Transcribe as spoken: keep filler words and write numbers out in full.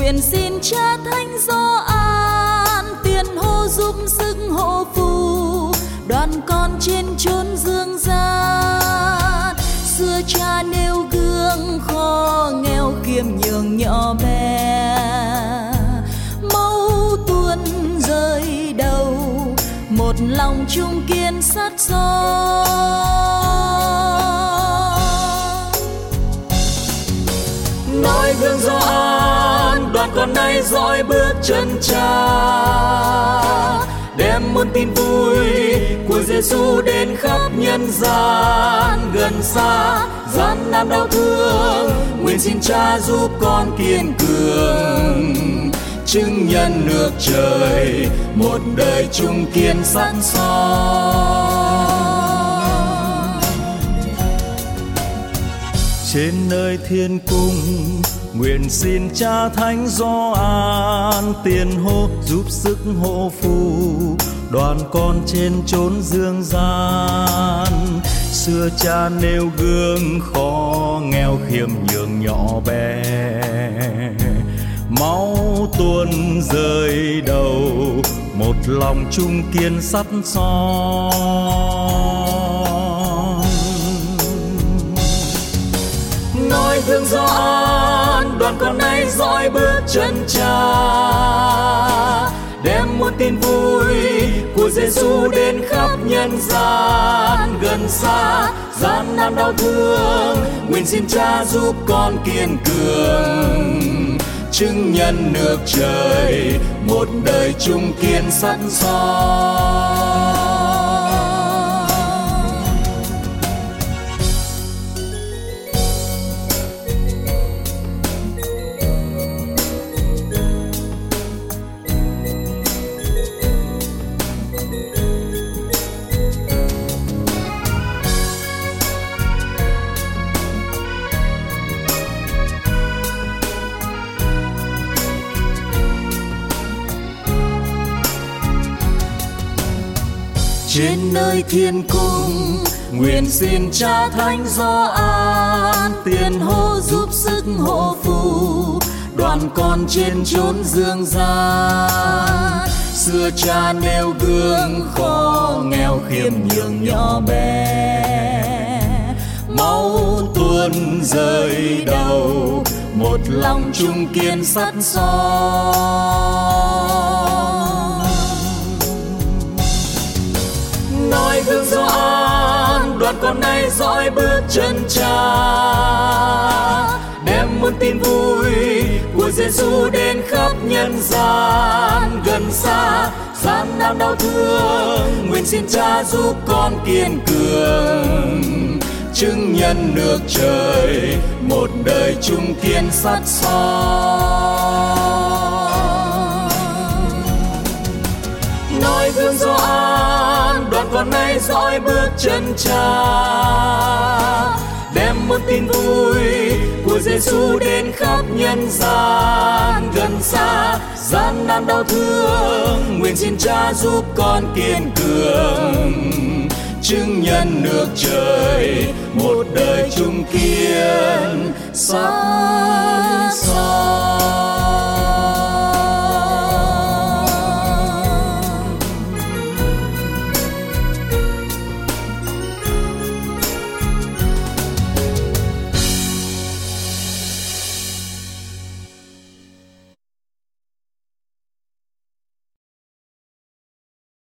nguyện xin Cha Thánh Gioan tiền hô giúp sức hộ phù đoàn con trên chốn dương gian. Xưa Cha nêu gương khó nghèo khiêm nhường nhỏ bé, mâu tuôn rơi đầu một lòng chung kiên sắt son. Nói gương Gioan đoàn con nay dõi bước chân Cha, đem muôn tin vui của Giêsu đến khắp nhân gian. Gần xa gian nan đau thương, nguyện xin Cha giúp con kiên cường, chứng nhân nước trời một đời chung kiên sẵn son. Trên nơi thiên cung nguyện xin Cha Thánh Gioan tiền hô giúp sức hộ phù đoàn con trên chốn dương gian. Xưa Cha nêu gương khó nghèo khiêm nhường nhỏ bé, máu tuôn rơi đầu một lòng chung kiên sắt son. Nói gương Gioan đoàn con nay dõi bước chân Cha, đem muôn tin vui của Giêsu đến khắp nhân gian. Gần xa gian nan đau thương, nguyện xin Cha giúp con kiên cường, chứng nhân nước trời một đời chung kiên sắt son. Trên nơi thiên cung nguyện xin Cha Thánh Gioan tiền hô giúp sức hộ phù đoàn con trên chốn dương gian. Xưa Cha nêu gương khó nghèo khiêm nhường nhỏ bé, máu tuôn rơi đầu một lòng chung kiên sắt son. Nói gương Gioan đoàn con nay dõi bước chân Cha, đem muôn tin vui của Giêsu đến khắp nhân gian. Gần xa gian nan đau thương, nguyện xin Cha giúp con kiên cường, chứng nhân nước trời một đời chung kiên sắt son. Nói gương Gioan đoàn con nay dõi bước chân Cha, đem muôn tin vui của Giêsu đến khắp nhân gian. Gần xa gian nan đau thương, nguyện xin Cha giúp con kiên cường, chứng nhân nước trời một đời chung kiên sắt son.